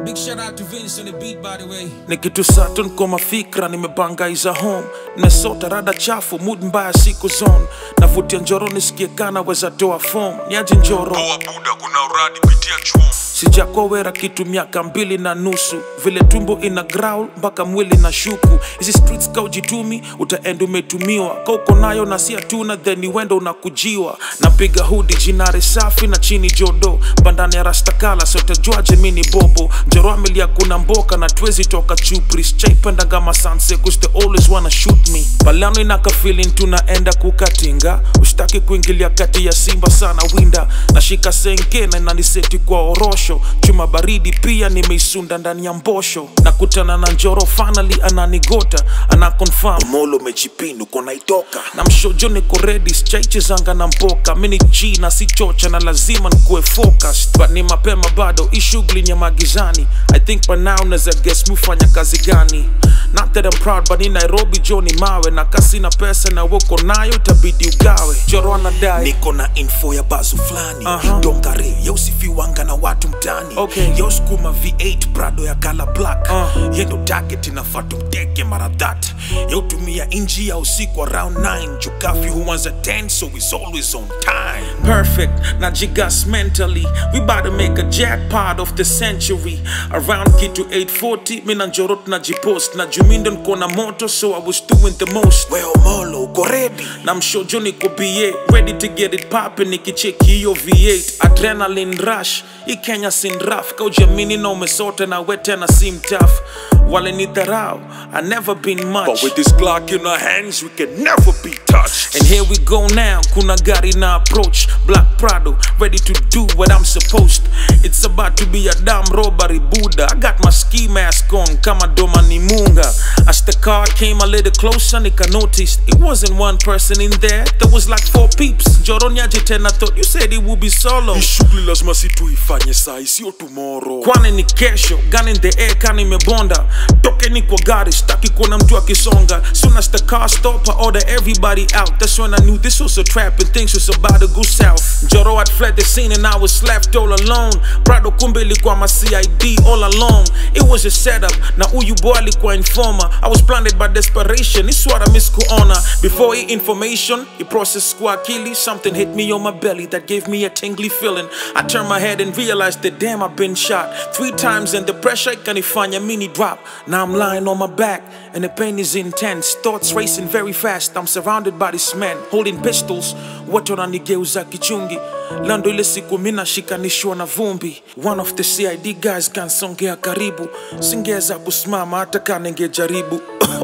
Big shout out to Vince on the beat, by the way. Nikitu Saturn kwa mafikra nimebangaiza home. Nimesota rada chafu, mood mbaya siku zone. Navutia njoro nisikie kana weza toa form. Niaje njoro toa buda kuna uradi pitia chuo. Sijakwa wera kitu miaka 2.5. Vile tumbo ina growl mpaka mwili na shuku. Hizi streets kaujitumi utaenda umetumiwa. Kauko nayo na si atuna then uenda unakujiwa. Napiga hoodie jinare safi na chini jodo. Bandani ya rastakala sote juaje mini bobo. Njoro amelia kuna mboka na twezi toka chupris. Chaipenda gama sanse cause they always wanna shoot me. Palano inaka feeling tunaenda kukatinga. Ushtaki kuingilia kati ya simba sana winda. Nashika senke na inaniseti kwa orosho. Chuma baridi pia nimeisunda ndani ya mbosho. Nakutana na njoro finally ananigota. Anakonfirm Molo mechipinu kona itoka. na mshojo niko ready, chaiche zanga na mboka. Mini G na si chocha na lazima nikuwe focused. But ni mapema bado, ishugli nye magizani. I think by now naza guess mufanya kazi gani. Not that I'm proud but in Nairobi Johnny mawe. Na kasi na pesa na woko nayo tabidi ugawe. Joro anadai niko na info ya bazu flani. Dongare ya usifiwanga na watu mtani. Ya skuma V8 Prado ya color black. Yendo target inafatu mteke mara that. Ya utumia inji ya usiku around 9. Jukafi who wants a 10 so he's always on time. perfect, na jigas mentally. We bout to make a jackpot of the century. Around kitu 840, mina njorot na jipost. Na jumindo nkona moto so I was doing the most. Well Molo uko ready. Na mshojo niko BA, ready to get it poppin'. Nikicheki hiyo V8, adrenaline rush. I Kenya sin rough, kaujamini na umesote na wete na sim tough. Wale ni dharau, I never been much. But with this Glock in our hands we can never be touched. And here we go now, kuna gari na approach. Black Prado, ready to do what I'm supposed. It's about to be a damn robbery Buddha. I got my ski mask on, kama doma ni munga. As the car came a little closer, nika noticed it wasn't one person in there. There was like 4 peeps. Joronyaje tena thought you said it would be solo. Ishugli lazima situ ifanye sai, sio tomorrow. Kwane ni kesho, gun in the air kani mebonda. Toke ni kwa gari, staki kuona mtu akisonga. Soon as the car stopped, I order everybody out. That's when I knew this was a trap and things was about to go south. Joro had fled the scene and I was left all alone. Prado kumbe ilikuwa ma CID all along. It was a setup, na uyu boy alikuwa informer. I was blinded by desperation, it's what I miss kuona. Before he information, he processed kwa akili. Something hit me on my belly that gave me a tingly feeling. I turned my head and realized that damn I've been shot 3 times and the pressure ikanifanya mini drop. Now I'm lying on my back and the pain is intense. Thoughts racing very fast. I'm surrounded by these men holding pistols. Watu wananigeuza kichungi. Lando ile siku mina shikanishwa na vumbi. One of the CID guys kansongea karibu. Singeza kusimama hata kaningejaribu.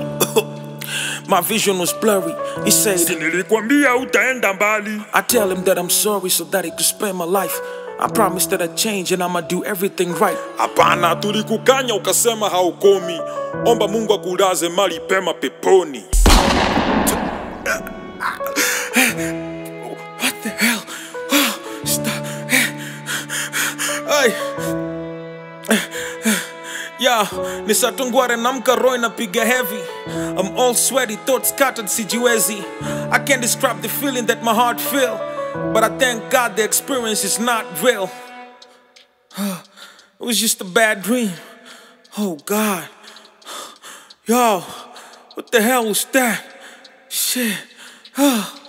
My vision was blurry. He said, nilikwambia utaenda mbali. I tell him that I'm sorry so that he could spare my life. I promised that I'd change and I'ma do everything right. Hapana, tulikukanya ukasema haukomi. Omba Mungu akulaze mali pema peponi. What the hell? Stop. Ay. Yeah, nisatungware namka roy na piga heavy. I'm all sweaty, thoughts scattered sijiwezi. I can't describe the feeling that my heart feel, but I thank God the experience is not real. It was just a bad dream. Oh God. Yo, what the hell was that? Shit.